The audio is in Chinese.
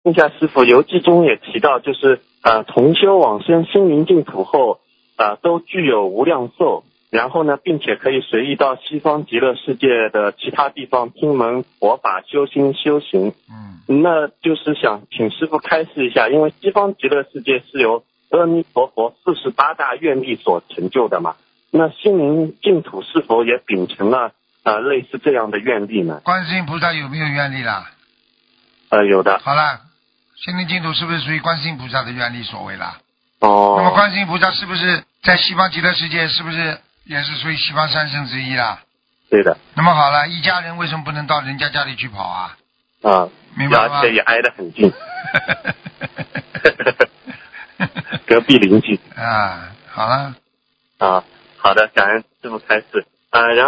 问一下师傅，游记中也提到，就是同修往生心灵净土后，都具有无量寿，然后呢，并且可以随意到西方极乐世界的其他地方听闻佛法、修心修行。那就是想请师傅开示一下，因为西方极乐世界是由阿弥陀佛48大愿力所成就的嘛，那心灵净土是否也秉承了类似这样的愿力呢？ 观世音菩萨有没有愿力啦？ 有的。 好了，心灵净土是不是属于观世音菩萨的愿力所为啦？ 哦。 那么观世音菩萨是不是在西方极乐世界是不是也是属于西方三圣之一啦？ 对的。 那么好了，一家人为什么不能到人家家里去跑啊？明白吗？ 而且也挨得很近。隔壁邻居。 好了。 好的，感恩师父开示。然后